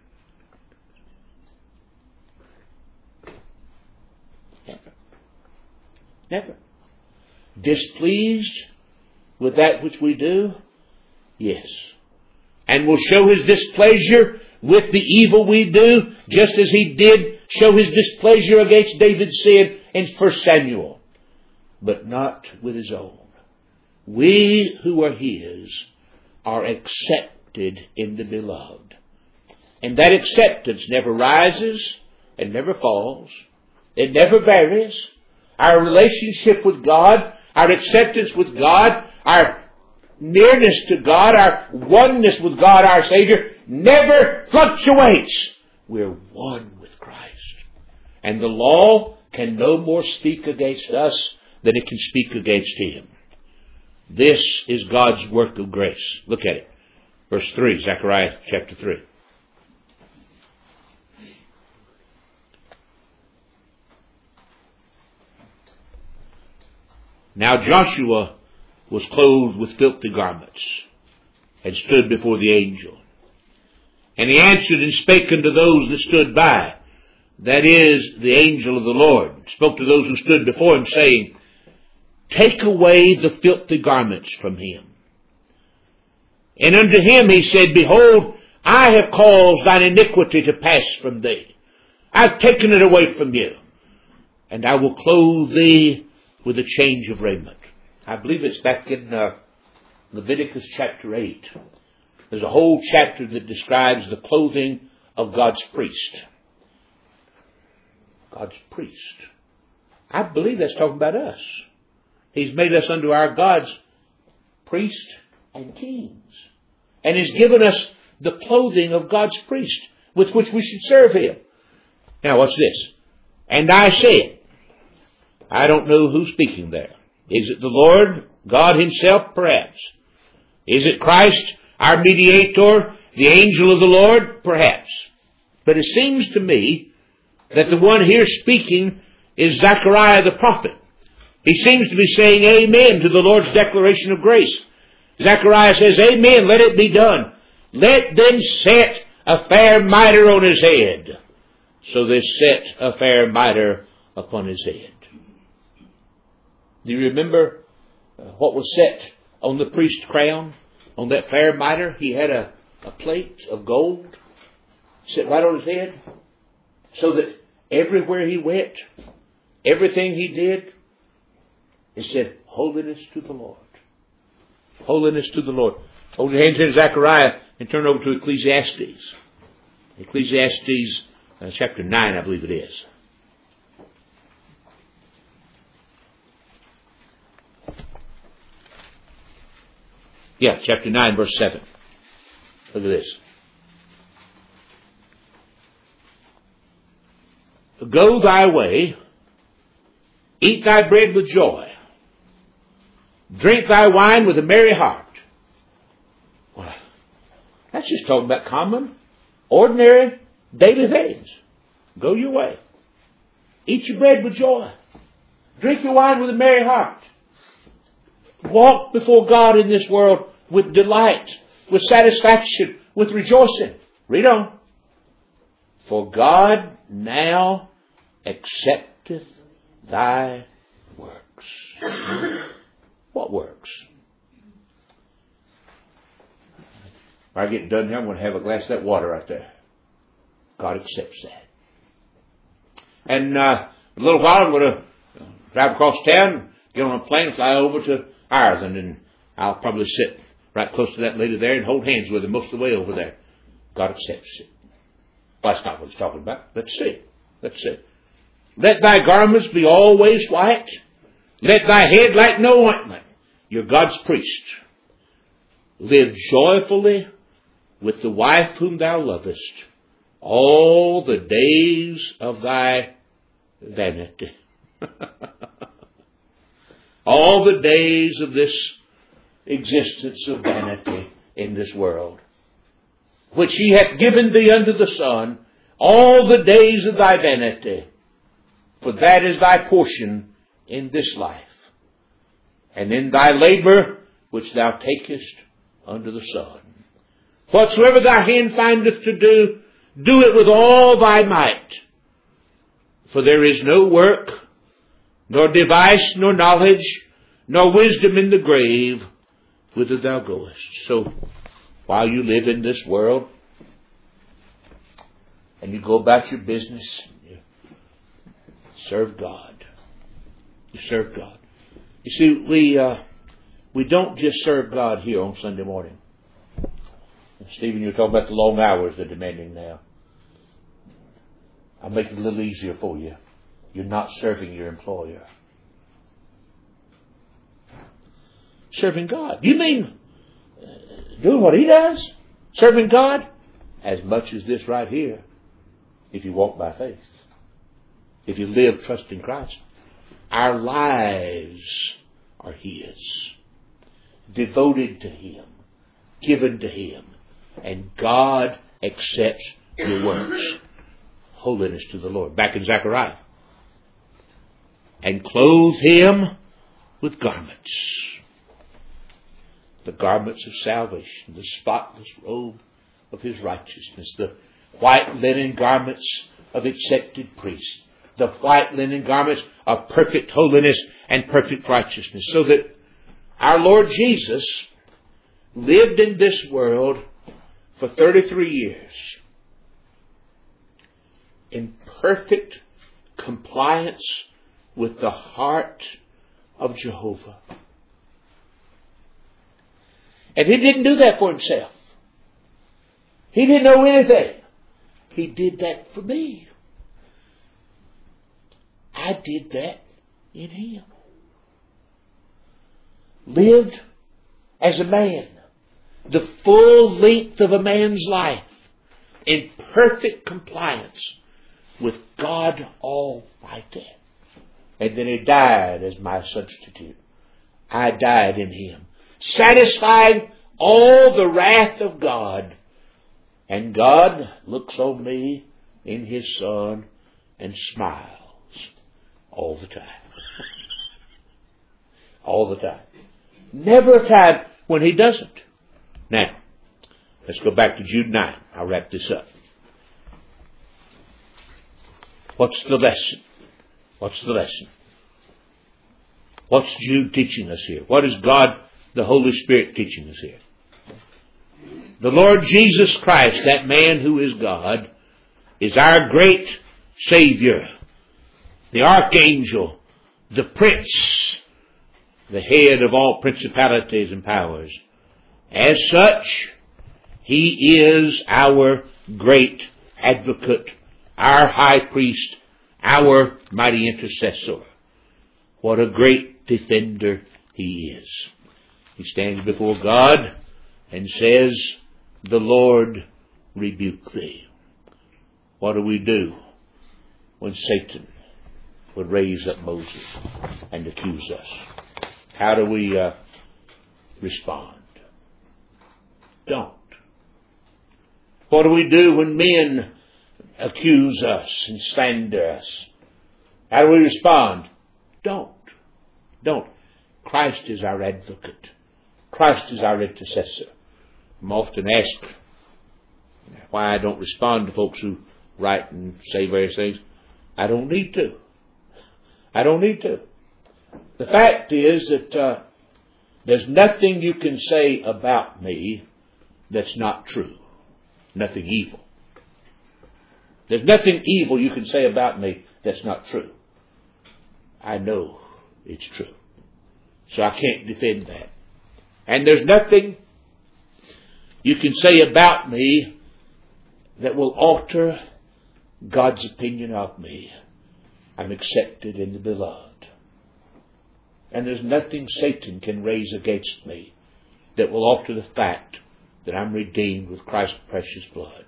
Never. Never. Displeased with that which we do? Yes. And will show His displeasure with the evil we do, just as He did show His displeasure against David's sin in 1 Samuel. But not with His own. We who are His are accepted in the beloved. And that acceptance never rises and never falls. It never varies. Our relationship with God, our acceptance with God, our nearness to God, our oneness with God, our Savior, never fluctuates. We're one with Christ. And the law can no more speak against us than it can speak against Him. This is God's work of grace. Look at it. Verse 3, Zechariah chapter 3. Now Joshua was clothed with filthy garments, and stood before the angel. And he answered and spake unto those that stood by, that is, the angel of the Lord, spoke to those who stood before him, saying, Take away the filthy garments from him. And unto him he said, Behold, I have caused thine iniquity to pass from thee. I've taken it away from you, and I will clothe thee with a change of raiment. I believe it's back in Leviticus chapter 8. There's a whole chapter that describes the clothing of God's priest. God's priest. I believe that's talking about us. He's made us unto our God's priest and kings. And He's given us the clothing of God's priest with which we should serve Him. Now watch this. And I said, I don't know who's speaking there. Is it the Lord, God Himself, perhaps? Is it Christ, our mediator, the angel of the Lord? Perhaps. But it seems to me that the one here speaking is Zechariah the prophet. He seems to be saying amen to the Lord's declaration of grace. Zechariah says, Amen, let it be done. Let them set a fair mitre on his head. So they set a fair mitre upon his head. Do you remember what was set on the priest's crown? On that fair mitre, he had a plate of gold set right on his head, so that everywhere he went, everything he did, it said, Holiness to the Lord. Holiness to the Lord. Hold your hands in Zechariah and turn over to Ecclesiastes. Ecclesiastes chapter 9, I believe it is. Yeah, chapter 9, verse 7. Look at this. Go thy way, eat thy bread with joy, drink thy wine with a merry heart. Well, that's just talking about common, ordinary, daily things. Go your way. Eat your bread with joy. Drink your wine with a merry heart. Walk before God in this world with delight, with satisfaction, with rejoicing. Read on. For God now accepteth thy works. What works? When I get done here, I'm going to have a glass of that water right there. God accepts that. And in a little while, I'm going to drive across town, get on a plane, fly over to Ireland, and I'll probably sit right close to that lady there and hold hands with her most of the way over there. God accepts it. Well, that's not what he's talking about. Let's see. Let's see. Let thy garments be always white. Let thy head like no ointment. You're God's priest. Live joyfully with the wife whom thou lovest all the days of thy vanity. All the days of this existence of vanity in this world, which he hath given thee under the sun, all the days of thy vanity, for that is thy portion in this life, and in thy labor which thou takest under the sun. Whatsoever thy hand findeth to do, do it with all thy might. For there is no work, nor device, nor knowledge, nor wisdom in the grave, whither thou goest. So, while you live in this world, and you go about your business, you serve God. You serve God. You see, we don't just serve God here on Sunday morning. And Stephen, you were talking about the long hours they're demanding now. I'll make it a little easier for you. You're not serving your employer. Serving God. You mean doing what he does? Serving God? As much as this right here, if you walk by faith. If you live trusting Christ. Our lives are his. Devoted to him. Given to him. And God accepts your works. Holiness to the Lord. Back in Zechariah. And clothe him with garments. The garments of salvation. The spotless robe of his righteousness. The white linen garments of accepted priests. The white linen garments of perfect holiness and perfect righteousness. So that our Lord Jesus lived in this world for 33 years in perfect compliance with the heart of Jehovah. And he didn't do that for himself. He didn't know anything. He did that for me. I did that in him. Lived as a man. The full length of a man's life. In perfect compliance with God Almighty. And then he died as my substitute. I died in him. Satisfying all the wrath of God. And God looks on me in his Son and smiles all the time. All the time. Never a time when he doesn't. Now, let's go back to Jude 9. I'll wrap this up. What's the lesson? What's the lesson? What's Jude teaching us here? What is God, the Holy Spirit, teaching us here? The Lord Jesus Christ, that man who is God, is our great Savior, the Archangel, the Prince, the head of all principalities and powers. As such, he is our great advocate, our high priest, our mighty intercessor. What a great defender he is. He stands before God and says, "The Lord rebuke thee." What do we do when Satan would raise up Moses and accuse us? How do we respond? Don't. What do we do when men accuse us and slander us? How do we respond? Don't. Don't. Christ is our advocate. Christ is our intercessor. I'm often asked why I don't respond to folks who write and say various things. I don't need to. I don't need to. The fact is that there's nothing you can say about me that's not true. Nothing evil. There's nothing evil you can say about me that's not true. I know it's true. So I can't defend that. And there's nothing you can say about me that will alter God's opinion of me. I'm accepted in the beloved. And there's nothing Satan can raise against me that will alter the fact that I'm redeemed with Christ's precious blood.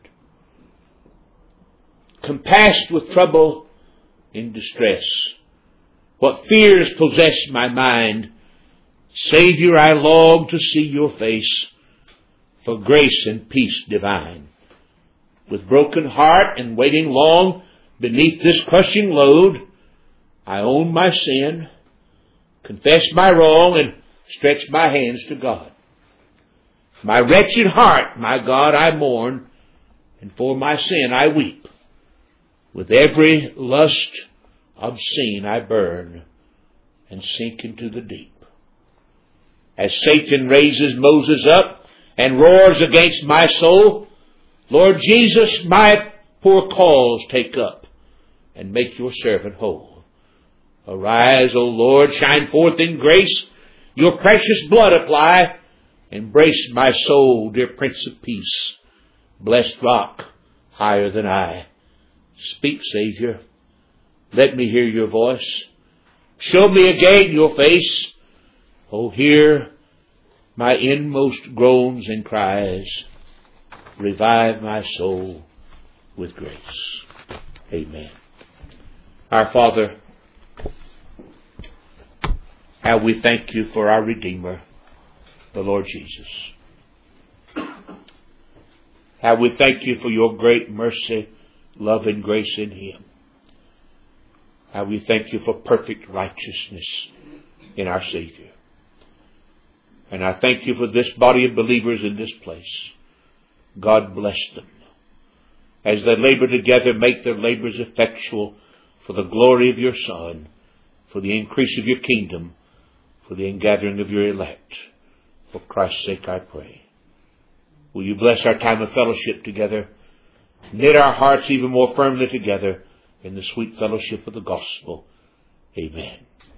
Compassed with trouble in distress, what fears possess my mind, Savior, I long to see your face for grace and peace divine. With broken heart and waiting long beneath this crushing load, I own my sin, confess my wrong, and stretch my hands to God. My wretched heart, my God, I mourn, and for my sin I weep. With every lust obscene I burn and sink into the deep. As Satan raises Moses up and roars against my soul, Lord Jesus, my poor cause take up and make your servant whole. Arise, O Lord, shine forth in grace, your precious blood apply, embrace my soul, dear Prince of Peace, blessed rock higher than I. Speak, Savior. Let me hear your voice. Show me again your face. Oh, hear my inmost groans and cries. Revive my soul with grace. Amen. Our Father, how we thank you for our Redeemer, the Lord Jesus. How we thank you for your great mercy, love, and grace in him. How we thank you for perfect righteousness in our Savior. And I thank you for this body of believers in this place. God bless them. As they labor together, make their labors effectual for the glory of your Son, for the increase of your kingdom, for the ingathering of your elect. For Christ's sake I pray. Will you bless our time of fellowship together? Knit our hearts even more firmly together in the sweet fellowship of the gospel. Amen.